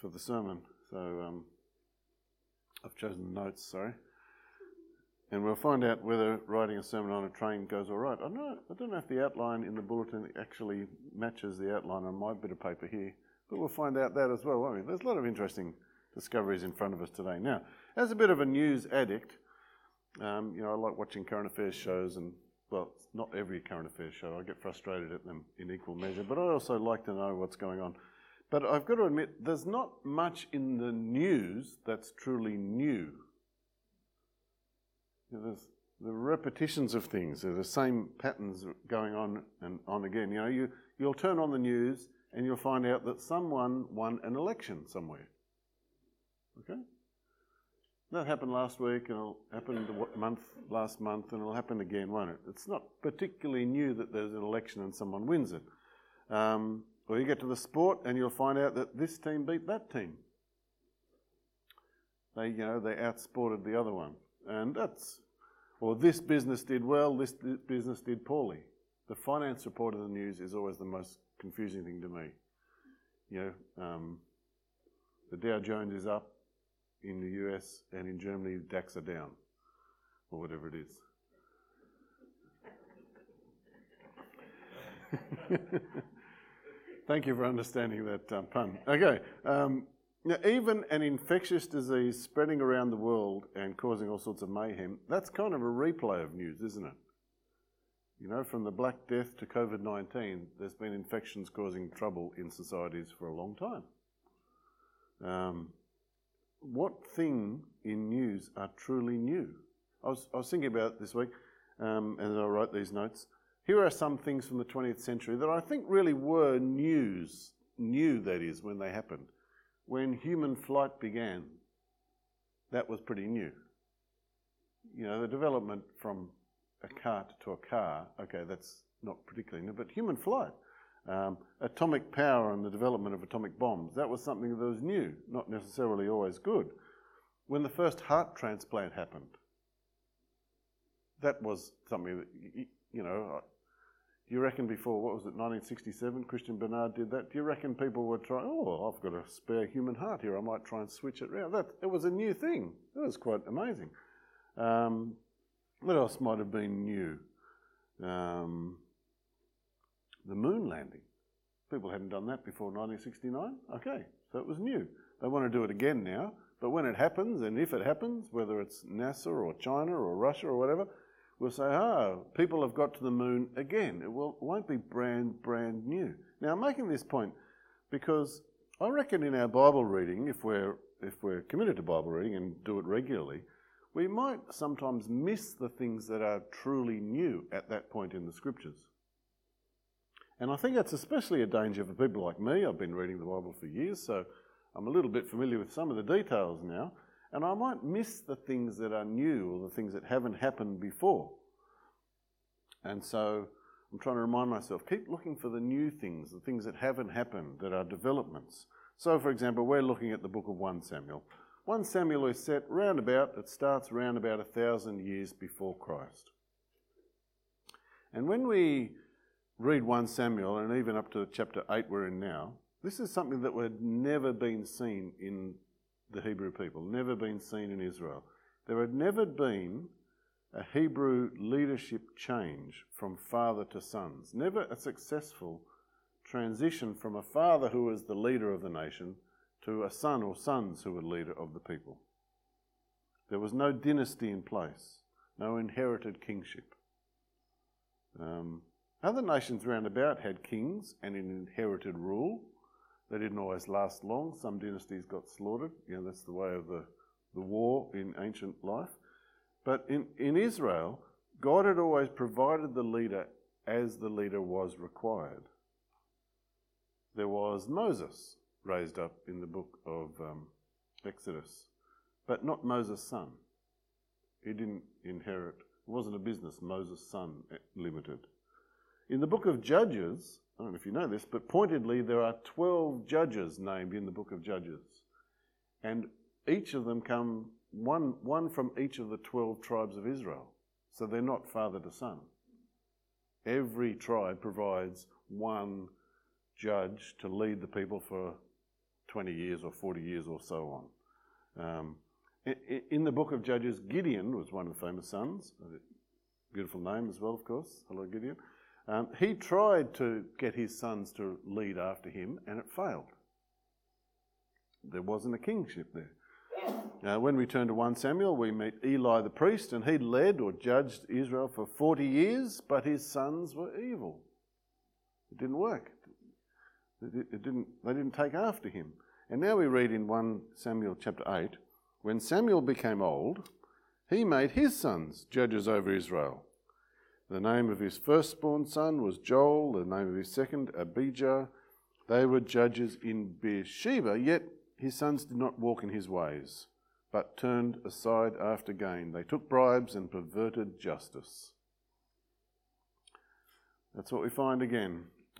for the sermon. So I've chosen the notes, sorry. And we'll find out whether writing a sermon on a train goes all right. I don't know if the outline in the bulletin actually matches the outline on my bit of paper here, but we'll find out that as well, won't we? There's a lot of interesting discoveries in front of us today. Now, as a bit of a news addict, I like watching current affairs shows and, well, not every current affairs show. I get frustrated at them in equal measure, but I also like to know what's going on. But I've got to admit, there's not much in the news that's truly new. There's the repetitions of things. There's the same patterns going on and on again. You'll turn on the news and you'll find out that someone won an election somewhere. Okay? That happened last week, and it'll happen last month, and it'll happen again, won't it? It's not particularly new that there's an election and someone wins it. Or you get to the sport and you'll find out that this team beat that team. They outsported the other one. And this business did well, this business did poorly. The finance report of the news is always the most confusing thing to me. The Dow Jones is up in the US, and in Germany, DAX are down, or whatever it is. Thank you for understanding that pun. Okay. Now, even an infectious disease spreading around the world and causing all sorts of mayhem, that's kind of a replay of news, isn't it? From the Black Death to COVID-19, there's been infections causing trouble in societies for a long time. What thing in news are truly new? I was thinking about it this week as I wrote these notes. Here are some things from the 20th century that I think really were new that is, when they happened. When human flight began, that was pretty new. The development from a cart to a car, okay, that's not particularly new, but human flight, atomic power and the development of atomic bombs, that was something that was new, not necessarily always good. When the first heart transplant happened, that was something that, do you reckon before, 1967, Christian Bernard did that? Do you reckon people would try, I've got a spare human heart here, I might try and switch it around? It was a new thing. It was quite amazing. What else might have been new? The moon landing. People hadn't done that before 1969. Okay, so it was new. They want to do it again now, but when it happens, and if it happens, whether it's NASA or China or Russia or whatever, we'll say, people have got to the moon again. It won't be brand new. Now, I'm making this point because I reckon in our Bible reading, if we're committed to Bible reading and do it regularly, we might sometimes miss the things that are truly new at that point in the Scriptures. And I think that's especially a danger for people like me. I've been reading the Bible for years, so I'm a little bit familiar with some of the details now. And I might miss the things that are new or the things that haven't happened before. And so I'm trying to remind myself, keep looking for the new things, the things that haven't happened, that are developments. So, for example, we're looking at the book of 1 Samuel. 1 Samuel is set it starts round about 1,000 years before Christ. And when we read 1 Samuel, and even up to chapter 8 we're in now, this is something that had never been seen in the Hebrew people, never been seen in Israel. There had never been a Hebrew leadership change from father to sons. Never a successful transition from a father who was the leader of the nation to a son or sons who were leader of the people. There was no dynasty in place, no inherited kingship. Other nations round about had kings and an inherited rule. They didn't always last long. Some dynasties got slaughtered. That's the way of the war in ancient life. But in Israel, God had always provided the leader as the leader was required. There was Moses raised up in the book of Exodus, but not Moses' son. He didn't inherit. It wasn't a business, Moses' son limited. In the book of Judges, I don't know if you know this, but pointedly there are 12 judges named in the book of Judges. And each of them come, one from each of the 12 tribes of Israel. So they're not father to son. Every tribe provides one judge to lead the people for 20 years or 40 years or so on. In the book of Judges, Gideon was one of the famous sons. Beautiful name as well, of course. Hello, Gideon. He tried to get his sons to lead after him, and it failed. There wasn't a kingship there. When we turn to 1 Samuel, we meet Eli the priest, and he led or judged Israel for 40 years, but his sons were evil. It didn't work. They didn't take after him. And now we read in 1 Samuel chapter 8, when Samuel became old, he made his sons judges over Israel. The name of his firstborn son was Joel, the name of his second, Abijah. They were judges in Beersheba, yet his sons did not walk in his ways, but turned aside after gain. They took bribes and perverted justice. That's what we find again.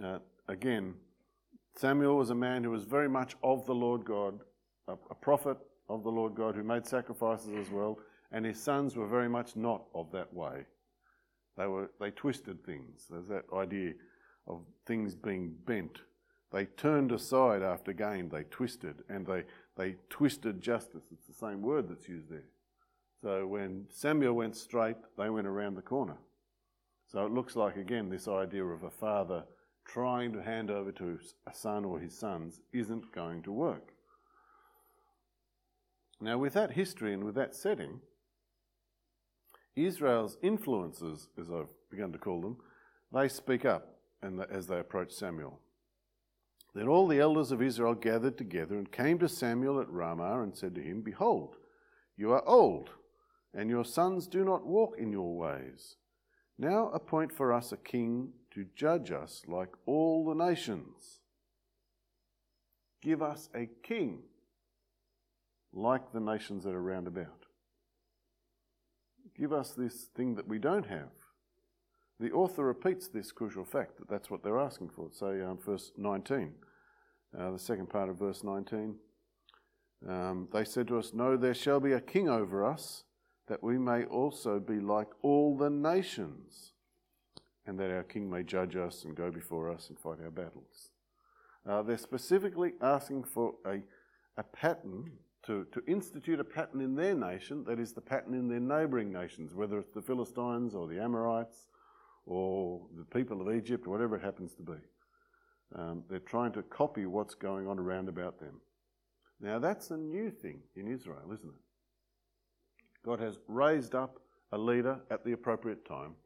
Samuel was a man who was very much of the Lord God, a prophet of the Lord God who made sacrifices as well, and his sons were very much not of that way. They twisted things. There's that idea of things being bent. They turned aside after gain. They twisted, and they twisted justice. It's the same word that's used there. So when Samuel went straight, they went around the corner. So it looks like, again, this idea of a father trying to hand over to a son or his sons isn't going to work. Now, with that history and with that setting, Israel's influences, as I've begun to call them, they speak up as they approach Samuel. Then all the elders of Israel gathered together and came to Samuel at Ramah and said to him, "Behold, you are old, and your sons do not walk in your ways. Now appoint for us a king to judge us like all the nations. Give us a king like the nations that are round about. Give us this thing that we don't have." The author repeats this crucial fact, that that's what they're asking for. Say verse 19, the second part of verse 19. They said to us, "No, there shall be a king over us, that we may also be like all the nations, and that our king may judge us and go before us and fight our battles." They're specifically asking for a pattern, to institute a pattern in their nation that is the pattern in their neighbouring nations, whether it's the Philistines or the Amorites or the people of Egypt, whatever it happens to be. They're trying to copy what's going on around about them. Now that's a new thing in Israel, isn't it? God has raised up a leader at the appropriate time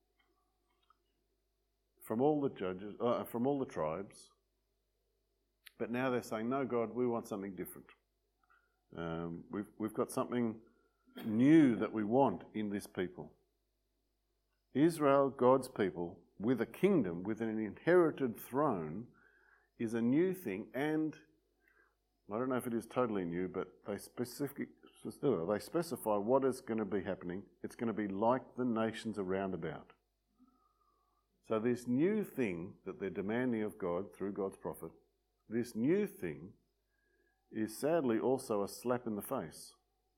from all the judges, from all the tribes, but now they're saying, "No, God, we want something different. We've got something new that we want in this people." Israel, God's people, with a kingdom, with an inherited throne, is a new thing, and I don't know if it is totally new, but they specify what is going to be happening. It's going to be like the nations around about. So this new thing that they're demanding of God through God's prophet, this new thing is sadly also a slap in the face.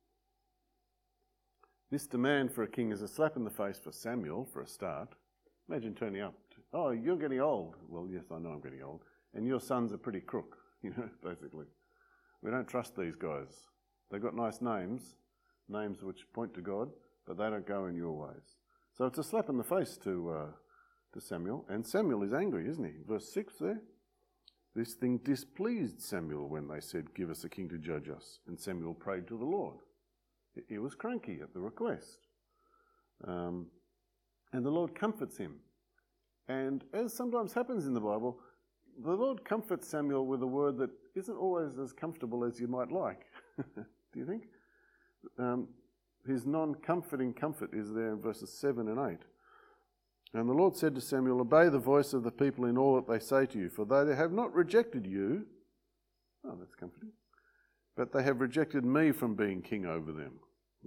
This demand for a king is a slap in the face for Samuel, for a start. Imagine turning up, "Oh, you're getting old." "Well, yes, I know I'm getting old. And your sons are pretty crook," basically. "We don't trust these guys. They've got nice names which point to God, but they don't go in your ways." So it's a slap in the face to Samuel, and Samuel is angry, isn't he? Verse 6 there. This thing displeased Samuel when they said, "Give us a king to judge us." And Samuel prayed to the Lord. He was cranky at the request. And the Lord comforts him. And as sometimes happens in the Bible, the Lord comforts Samuel with a word that isn't always as comfortable as you might like. Do you think? His non-comforting comfort is there in verses 7 and 8. And the Lord said to Samuel, "Obey the voice of the people in all that they say to you, for they have not rejected you." Oh, that's comforting. "But they have rejected me from being king over them.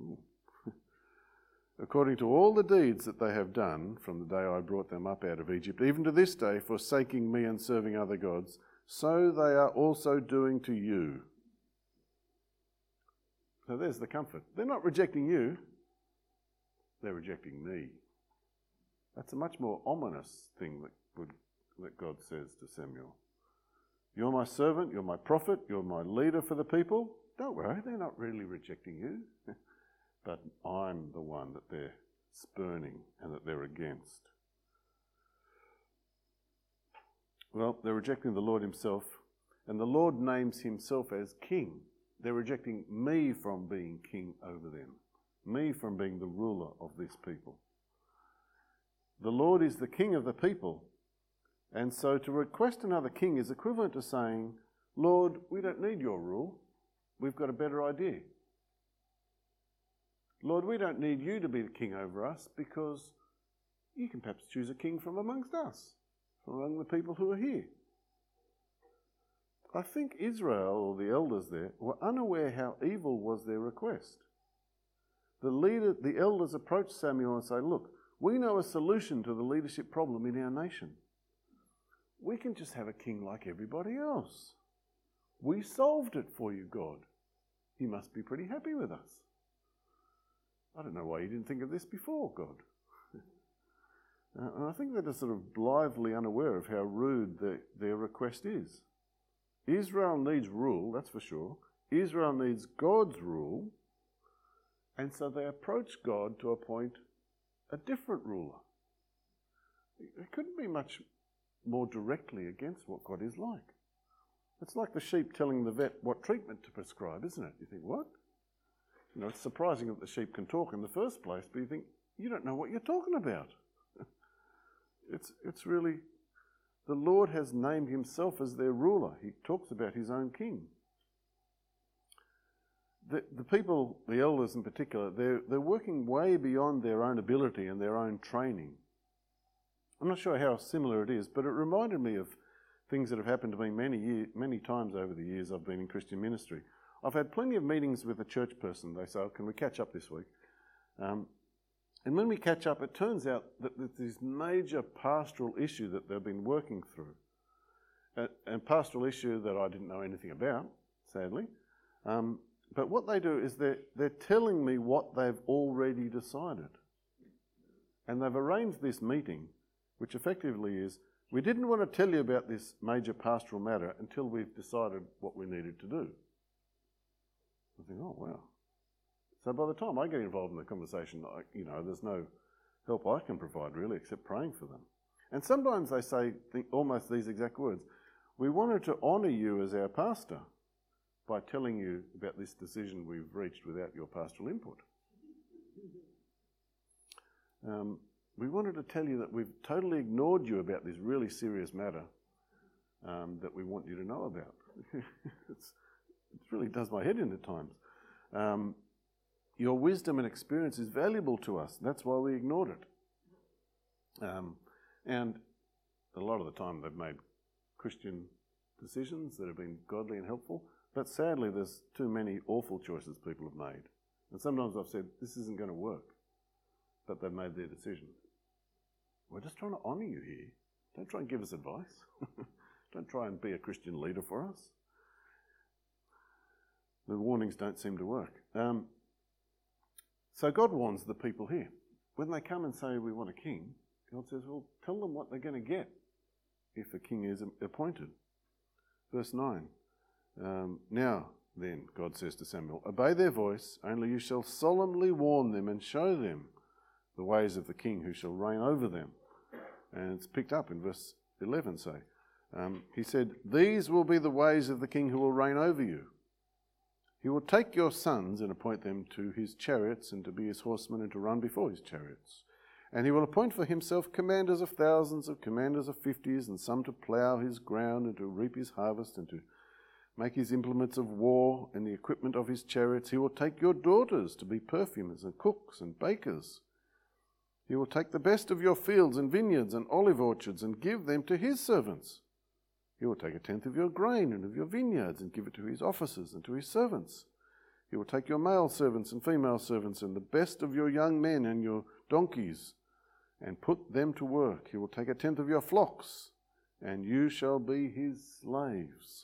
According to all the deeds that they have done from the day I brought them up out of Egypt, even to this day, forsaking me and serving other gods, so they are also doing to you." So there's the comfort. They're not rejecting you, they're rejecting me. That's a much more ominous thing that God says to Samuel. You're my servant, you're my prophet, you're my leader for the people. Don't worry, they're not really rejecting you. But I'm the one that they're spurning and that they're against. Well, they're rejecting the Lord himself, and the Lord names himself as king. They're rejecting me from being king over them, me from being the ruler of this people. The Lord is the king of the people, and so to request another king is equivalent to saying, Lord, we don't need your rule. We've got a better idea. Lord, we don't need you to be the king over us because you can perhaps choose a king from amongst us, from among the people who are here. I think Israel, or the elders there, were unaware how evil was their request. The elders approached Samuel and say, look, we know a solution to the leadership problem in our nation. We can just have a king like everybody else. We solved it for you, God. You must be pretty happy with us. I don't know why you didn't think of this before, God. And I think they're just sort of blithely unaware of how rude their request is. Israel needs rule, that's for sure. Israel needs God's rule. And so they approach God to appoint a different ruler. It couldn't be much more directly against what God is like. It's like the sheep telling the vet what treatment to prescribe, isn't it? You think, what? You know, it's surprising that the sheep can talk in the first place, but you think, you don't know what you're talking about. It's really, the Lord has named himself as their ruler. He talks about his own king. The people, the elders in particular, they're working way beyond their own ability and their own training. I'm not sure how similar it is, but it reminded me of things that have happened to me many times over the years I've been in Christian ministry. I've had plenty of meetings with a church person. They say, oh, can we catch up this week? And when we catch up, it turns out that there's this major pastoral issue that they've been working through. A pastoral issue that I didn't know anything about, sadly. But what they do is they're telling me what they've already decided. And they've arranged this meeting, which effectively is, we didn't want to tell you about this major pastoral matter until we've decided what we needed to do. I think, oh, wow. So by the time I get involved in the conversation, there's no help I can provide really except praying for them. And sometimes they say almost these exact words, we wanted to honour you as our pastor by telling you about this decision we've reached without your pastoral input. We wanted to tell you that we've totally ignored you about this really serious matter that we want you to know about. It really does my head in at times. Your wisdom and experience is valuable to us. That's why we ignored it. And a lot of the time they've made Christian decisions that have been godly and helpful. But sadly, there's too many awful choices people have made. And sometimes I've said, this isn't going to work. But they've made their decision. We're just trying to honour you here. Don't try and give us advice. Don't try and be a Christian leader for us. The warnings don't seem to work. So God warns the people here. When they come and say, we want a king, God says, well, tell them what they're going to get if a king is appointed. Verse 9. Now then, God says to Samuel, obey their voice, only you shall solemnly warn them and show them the ways of the king who shall reign over them. And it's picked up in verse 11, say. He said, these will be the ways of the king who will reign over you. He will take your sons and appoint them to his chariots and to be his horsemen and to run before his chariots. And he will appoint for himself commanders of thousands, of commanders of 50s, and some to plough his ground and to reap his harvest and to make his implements of war and the equipment of his chariots. He will take your daughters to be perfumers and cooks and bakers. He will take the best of your fields and vineyards and olive orchards and give them to his servants. He will take 1/10 of your grain and of your vineyards and give it to his officers and to his servants. He will take your male servants and female servants and the best of your young men and your donkeys and put them to work. He will take 1/10 of your flocks, and you shall be his slaves.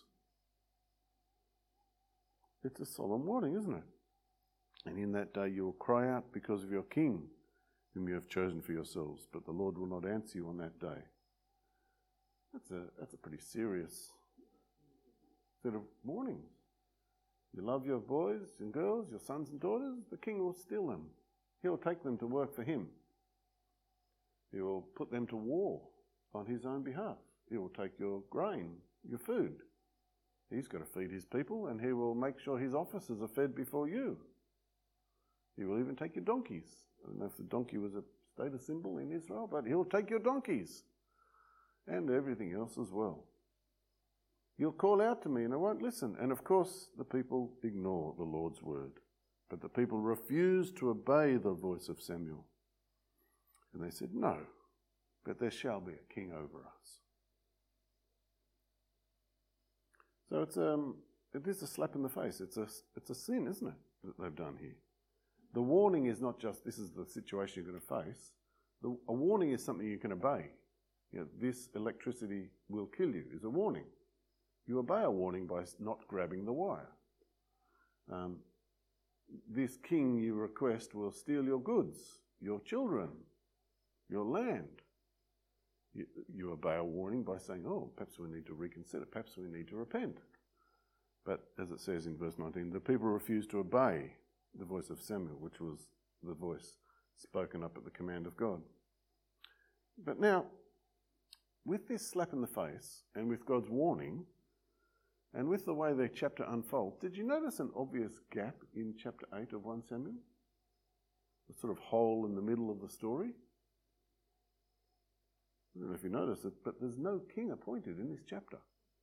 It's a solemn warning, isn't it? And in that day you will cry out because of your king, whom you have chosen for yourselves, but the Lord will not answer you on that day. That's a pretty serious instead of warnings. You love your boys and girls, your sons and daughters, the king will steal them. He'll take them to work for him. He will put them to war on his own behalf. He will take your grain, your food. He's got to feed his people, and he will make sure his officers are fed before you. He will even take your donkeys. I don't know if the donkey was a status symbol in Israel, but he'll take your donkeys and everything else as well. You'll call out to me and I won't listen. And of course, the people ignore the Lord's word. But the people refused to obey the voice of Samuel. And they said, no, but there shall be a king over us. So it is a slap in the face. It's a sin, isn't it, that they've done here. The warning is not just this is the situation you're going to face. A warning is something you can obey. You know, this electricity will kill you is a warning. You obey a warning by not grabbing the wire. This king you request will steal your goods, your children, your land. You obey a warning by saying, oh, perhaps we need to reconsider, perhaps we need to repent. But as it says in verse 19, the people refused to obey the voice of Samuel, which was the voice spoken up at the command of God. But now, with this slap in the face, and with God's warning, and with the way the chapter unfolds, did you notice an obvious gap in chapter 8 of 1 Samuel? A sort of hole in the middle of the story? I don't know if you noticed it, but there's no king appointed in this chapter.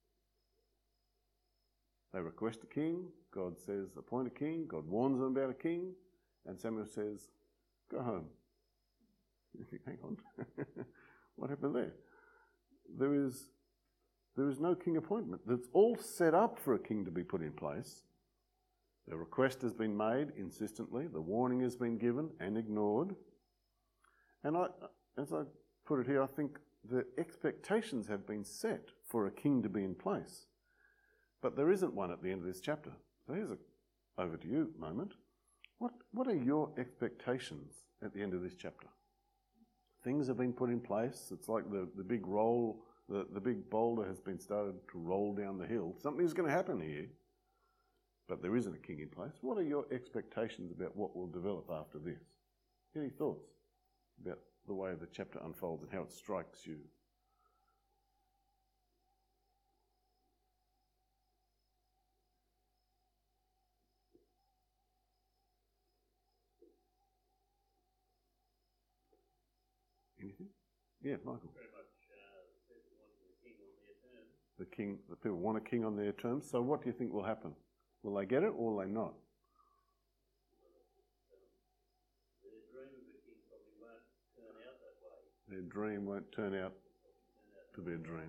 They request a king, God says, appoint a king, God warns them about a king, and Samuel says, go home. You think, hang on, what happened there? There is no king appointment. It's all set up for a king to be put in place. The request has been made insistently, the warning has been given and ignored. And as I put it here, I think the expectations have been set for a king to be in place. But there isn't one at the end of this chapter. So here's a over to you moment. What are your expectations at the end of this chapter? Things have been put in place. It's like the big roll, the big boulder has been started to roll down the hill. Something's going to happen here, but there isn't a king in place. What are your expectations about what will develop after this? Any thoughts about the way the chapter unfolds and how it strikes you? Anything? Yeah, Michael. Very much the people wanting a king on their terms. The people want a king on their terms. So what do you think will happen? Will they get it or will they not? Their dream of a king probably won't turn Their dream won't turn out that way. out to be a dream.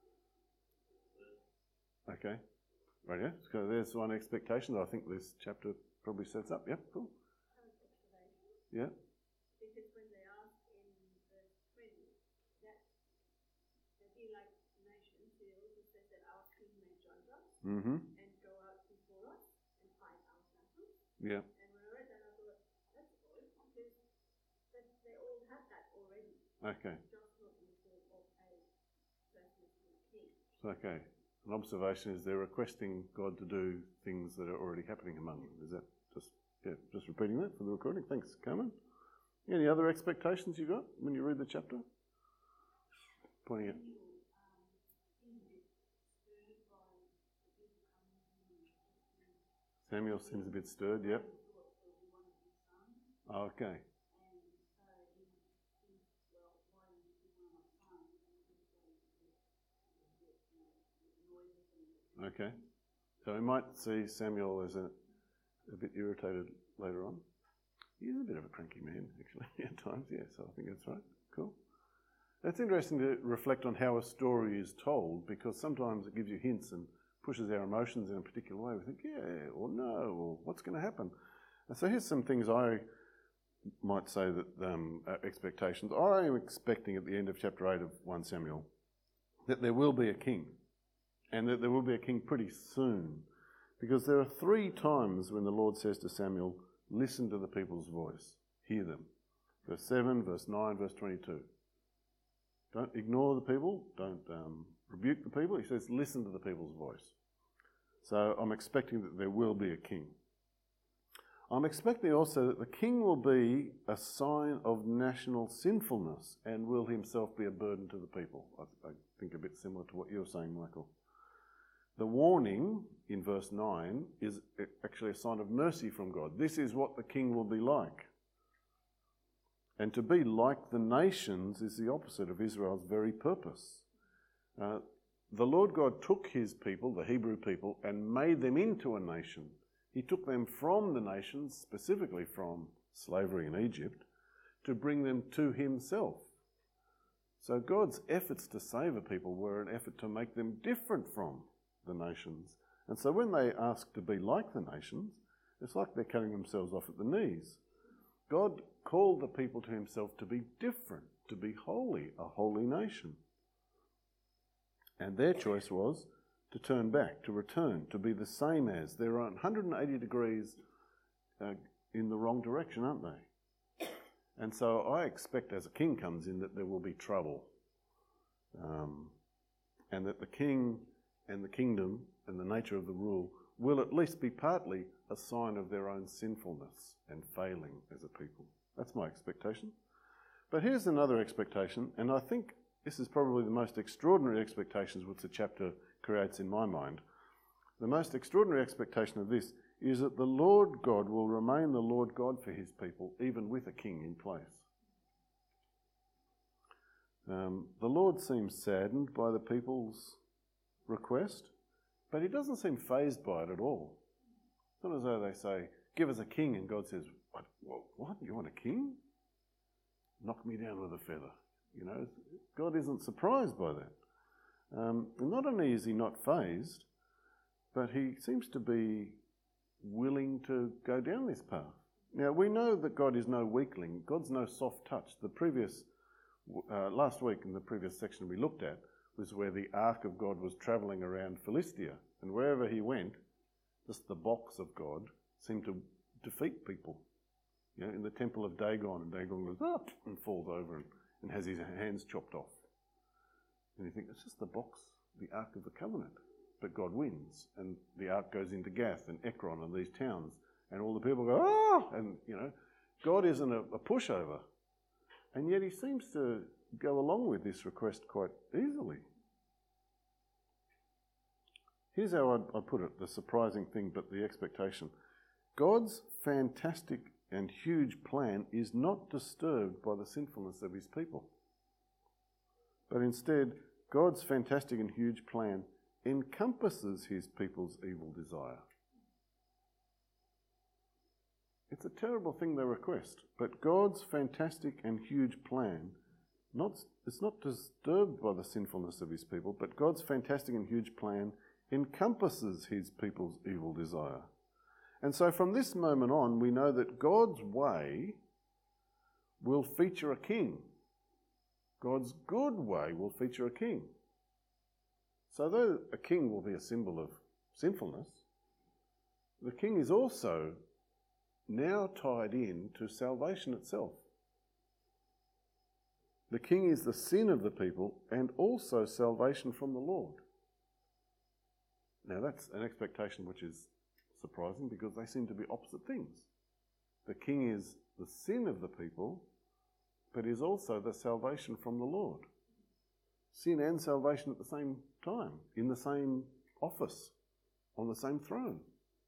Okay. Right, yeah. So there's one expectation that I think this chapter probably sets up. Yep, cool. Yeah. Because when they ask in verse 20, that be like nations, he also says that our king may judge us and go out before us and fight our battles. Yeah. And when I read that, I thought, that's odd, because they all had that already. Okay. Just not in the form of a person king. Okay. An observation is they're requesting God to do things that are already happening among them. Is that just repeating that for the recording? Thanks, Carmen. Any other expectations you got when you read the chapter? Pointing at Samuel seems a bit stirred. Yep. Okay. Okay. So we might see Samuel as a bit irritated later on. He is a bit of a cranky man, actually, at times, yeah, so I think that's right. Cool. It's interesting to reflect on how a story is told, because sometimes it gives you hints and pushes our emotions in a particular way. We think, yeah, or no, or what's going to happen? And so here's some things I might say that expectations. I am expecting at the end of chapter 8 of 1 Samuel that there will be a king, and that there will be a king pretty soon. Because there are 3 times when the Lord says to Samuel, listen to the people's voice, hear them. Verse 7, verse 9, verse 22. Don't ignore the people, don't rebuke the people. He says, listen to the people's voice. So I'm expecting that there will be a king. I'm expecting also that the king will be a sign of national sinfulness and will himself be a burden to the people. I think a bit similar to what you're saying, Michael. The warning in verse 9 is actually a sign of mercy from God. This is what the king will be like. And to be like the nations is the opposite of Israel's very purpose. The Lord God took his people, the Hebrew people, and made them into a nation. He took them from the nations, specifically from slavery in Egypt, to bring them to himself. So God's efforts to save a people were an effort to make them different from the nations. And so when they ask to be like the nations, it's like they're cutting themselves off at the knees. God called the people to himself to be different, to be holy, a holy nation. And their choice was to turn back, to return, to be the same as. They're 180 degrees in the wrong direction, aren't they? And so I expect as a king comes in that there will be trouble. And that the king and the kingdom and the nature of the rule will at least be partly a sign of their own sinfulness and failing as a people. That's my expectation. But here's another expectation, and I think this is probably the most extraordinary expectations which the chapter creates in my mind. The most extraordinary expectation of this is that the Lord God will remain the Lord God for his people, even with a king in place. The Lord seems saddened by the people's request, but he doesn't seem fazed by it at all. It's not as though they say, give us a king, and God says, what? You want a king? Knock me down with a feather. You know, God isn't surprised by that. And not only is he not fazed, but he seems to be willing to go down this path. Now, we know that God is no weakling. God's no soft touch. Last week in the previous section we looked at was where the Ark of God was travelling around Philistia. And wherever he went, just the box of God seemed to defeat people. You know, in the temple of Dagon, and Dagon goes up and falls over and has his hands chopped off. And you think, it's just the box, the Ark of the Covenant. But God wins, and the Ark goes into Gath and Ekron and these towns, and all the people go, ah! And, you know, God isn't a pushover. And yet he seems to go along with this request quite easily. Here's how I put it, the surprising thing, but the expectation. God's fantastic and huge plan is not disturbed by the sinfulness of his people. But instead, God's fantastic and huge plan encompasses his people's evil desire. It's a terrible thing they request, but God's fantastic and huge plan, it's not disturbed by the sinfulness of his people, but God's fantastic and huge plan encompasses his people's evil desire. And so from this moment on, we know that God's way will feature a king. God's good way will feature a king. So though a king will be a symbol of sinfulness, the king is also now tied in to salvation itself. The king is the sin of the people and also salvation from the Lord. Now that's an expectation which is surprising because they seem to be opposite things. The king is the sin of the people, but is also the salvation from the Lord. Sin and salvation at the same time, in the same office, on the same throne.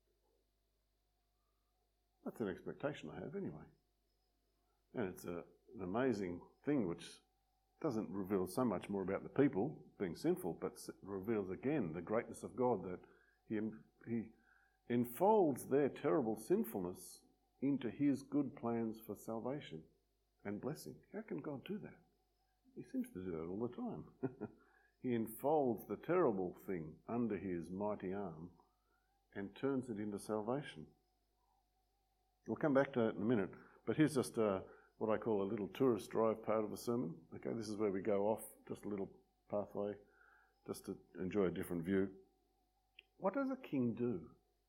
That's an expectation I have anyway. And it's an amazing thing which doesn't reveal so much more about the people being sinful, but reveals again the greatness of God, that he enfolds their terrible sinfulness into his good plans for salvation and blessing. How can God do that? He seems to do that all the time. He enfolds the terrible thing under his mighty arm and turns it into salvation. We'll come back to that in a minute, but here's just what I call a little tourist drive part of the sermon. Okay, this is where we go off, just a little pathway, just to enjoy a different view. What does a king do?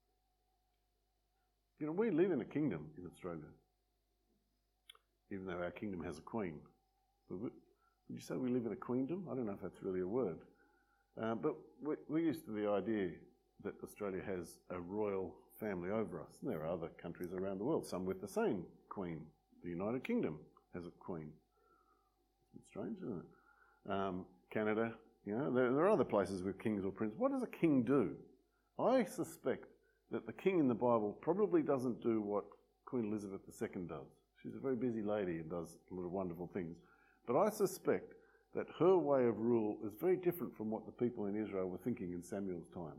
You know, we live in a kingdom in Australia, even though our kingdom has a queen. Would you say we live in a queendom? I don't know if that's really a word. But we're used to the idea that Australia has a royal family over us. And there are other countries around the world, some with the same queen. The United Kingdom has a queen. It's a bit strange, isn't it? Canada, there are other places with kings or princes. What does a king do? I suspect that the king in the Bible probably doesn't do what Queen Elizabeth II does. She's a very busy lady and does a lot of wonderful things. But I suspect that her way of rule is very different from what the people in Israel were thinking in Samuel's time.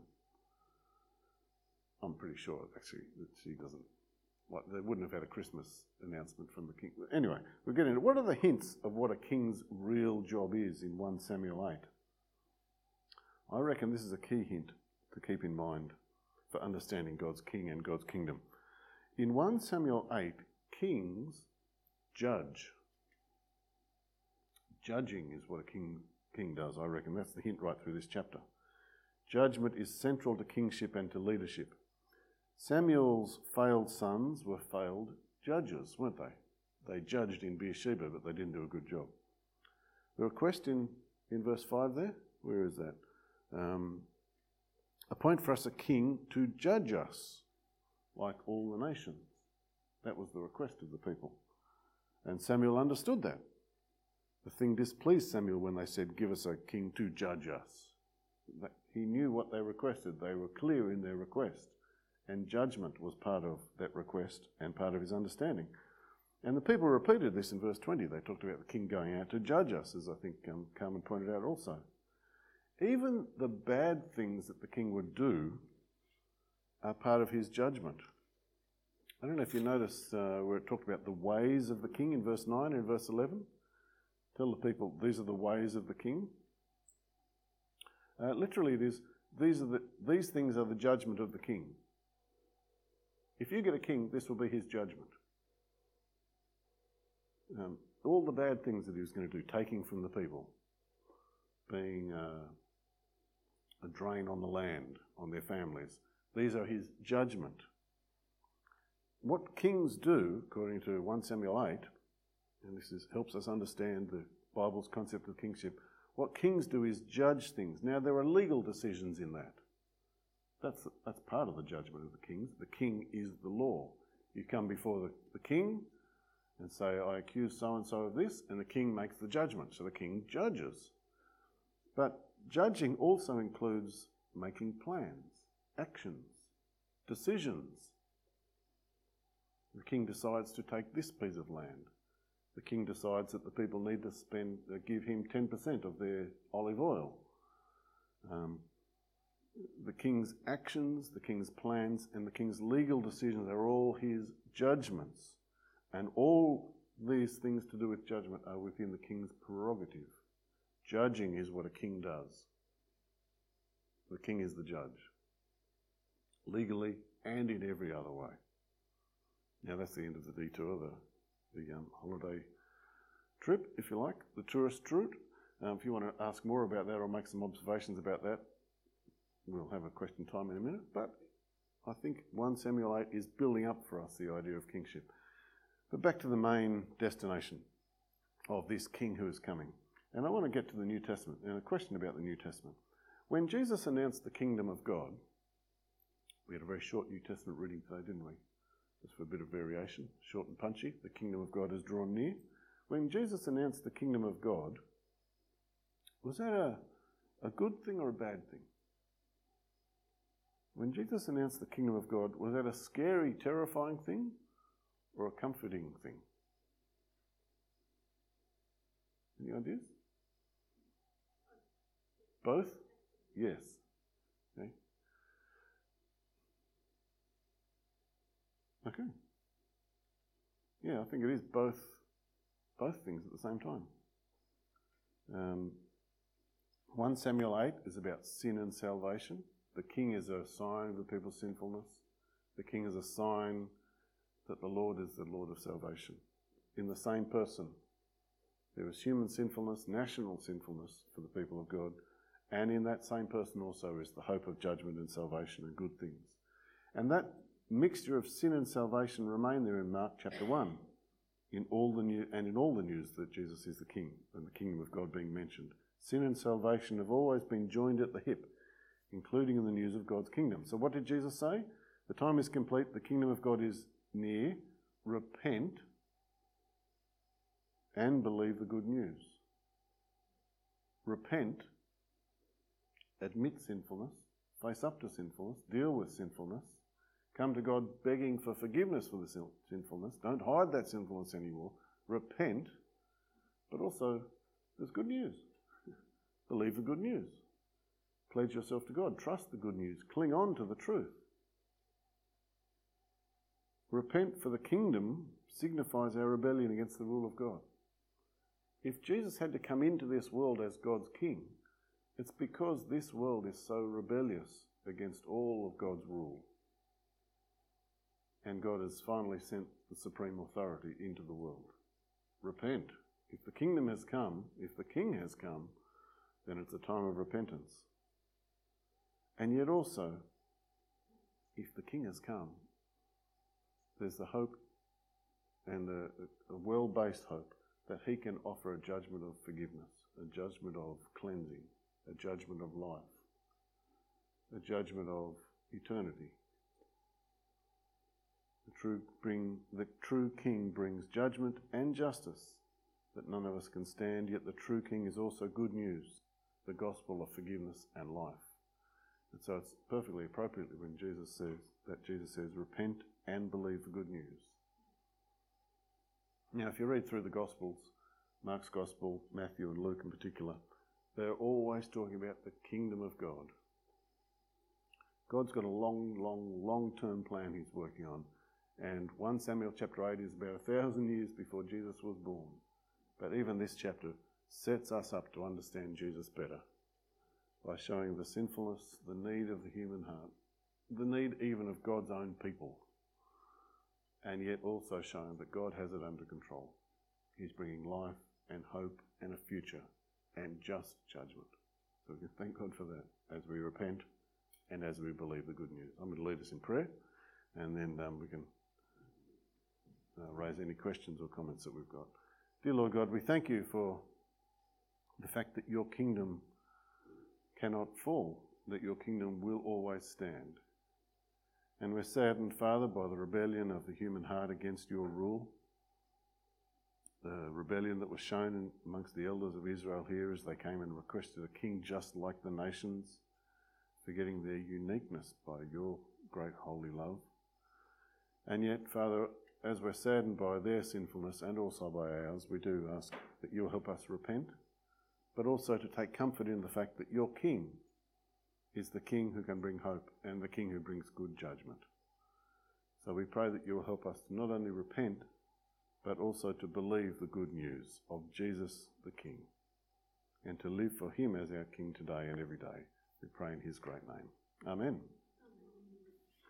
I'm pretty sure, actually, that she doesn't. They wouldn't have had a Christmas announcement from the king. Anyway, we're getting into what are the hints of what a king's real job is in 1 Samuel 8. I reckon this is a key hint to keep in mind for understanding God's king and God's kingdom. In 1 Samuel 8, kings judge. Judging is what a king does, I reckon. That's the hint right through this chapter. Judgment is central to kingship and to leadership. Samuel's failed sons were failed judges, weren't they? They judged in Beersheba, but they didn't do a good job. The request in verse 5 there, where is that? Appoint for us a king to judge us like all the nations. That was the request of the people. And Samuel understood that. The thing displeased Samuel when they said, give us a king to judge us. He knew what they requested. They were clear in their request. And judgment was part of that request and part of his understanding. And the people repeated this in verse 20. They talked about the king going out to judge us, as I think Carmen pointed out also. Even the bad things that the king would do are part of his judgment. I don't know if you notice where it talked about the ways of the king in verse 9 and verse 11. Tell the people, these are the ways of the king. Literally it is, these things are the judgment of the king. If you get a king, this will be his judgment. All the bad things that he was going to do, taking from the people, being a drain on the land, on their families, these are his judgment. What kings do, according to 1 Samuel 8, and this helps us understand the Bible's concept of kingship, what kings do is judge things. Now, there are legal decisions in that. That's part of the judgment of the kings. The king is the law. You come before the king and say, I accuse so-and-so of this, and the king makes the judgment. So the king judges. But judging also includes making plans, actions, decisions. The king decides to take this piece of land. The king decides that the people need to give him 10% of their olive oil. The king's actions, the king's plans, and the king's legal decisions are all his judgments. And all these things to do with judgment are within the king's prerogative. Judging is what a king does. The king is the judge, legally and in every other way. Now that's the end of the detour, the holiday trip, if you like, the tourist route. If you want to ask more about that or make some observations about that, we'll have a question time in a minute. But I think 1 Samuel 8 is building up for us the idea of kingship. But back to the main destination of this king who is coming. And I want to get to the New Testament and a question about the New Testament. When Jesus announced the kingdom of God, we had a very short New Testament reading today, didn't we? Just for a bit of variation, short and punchy. The kingdom of God is drawn near. When Jesus announced the kingdom of God, was that a good thing or a bad thing? When Jesus announced the kingdom of God, was that a scary, terrifying thing or a comforting thing? Any ideas? Both? Yes. Okay. Okay. Yeah, I think it is both things at the same time. 1 Samuel 8 is about sin and salvation. The king is a sign of the people's sinfulness. The king is a sign that the Lord is the Lord of salvation. In the same person, there is human sinfulness, national sinfulness for the people of God, and in that same person also is the hope of judgment and salvation and good things. And that mixture of sin and salvation remain there in Mark chapter 1, in all the news that Jesus is the king and the kingdom of God being mentioned. Sin and salvation have always been joined at the hip including in the news of God's kingdom. So what did Jesus say? The time is complete, the kingdom of God is near. Repent and believe the good news. Repent, admit sinfulness, face up to sinfulness, deal with sinfulness, come to God begging for forgiveness for the sinfulness. Don't hide that sinfulness anymore. Repent, but also there's good news. Believe the good news. Pledge yourself to God. Trust the good news. Cling on to the truth. Repent, for the kingdom signifies our rebellion against the rule of God. If Jesus had to come into this world as God's king, it's because this world is so rebellious against all of God's rule. And God has finally sent the supreme authority into the world. Repent. If the kingdom has come, if the king has come, then it's a time of repentance. And yet also, if the king has come, there's the hope and a well-based hope that he can offer a judgment of forgiveness, a judgment of cleansing, a judgment of life, a judgment of eternity. The true king brings judgment and justice that none of us can stand, yet the true king is also good news, the gospel of forgiveness and life. And so it's perfectly appropriate when Jesus says, repent and believe the good news. Now, if you read through the Gospels, Mark's Gospel, Matthew and Luke in particular, they're always talking about the kingdom of God. God's got a long-term plan he's working on. And 1 Samuel chapter 8 is about 1,000 years before Jesus was born. But even this chapter sets us up to understand Jesus better by showing the sinfulness, the need of the human heart, the need even of God's own people, and yet also showing that God has it under control. He's bringing life and hope and a future and just judgment. So we can thank God for that as we repent and as we believe the good news. I'm going to lead us in prayer, and then we can raise any questions or comments that we've got. Dear Lord God, we thank you for the fact that your kingdom cannot fall, that your kingdom will always stand. And we're saddened, Father, by the rebellion of the human heart against your rule, the rebellion that was shown amongst the elders of Israel here as they came and requested a king just like the nations, forgetting their uniqueness by your great holy love. And yet, Father, as we're saddened by their sinfulness and also by ours, we do ask that you'll help us repent, but also to take comfort in the fact that your king is the king who can bring hope and the king who brings good judgment. So we pray that you will help us to not only repent, but also to believe the good news of Jesus the King, and to live for him as our King today and every day. We pray in his great name. Amen.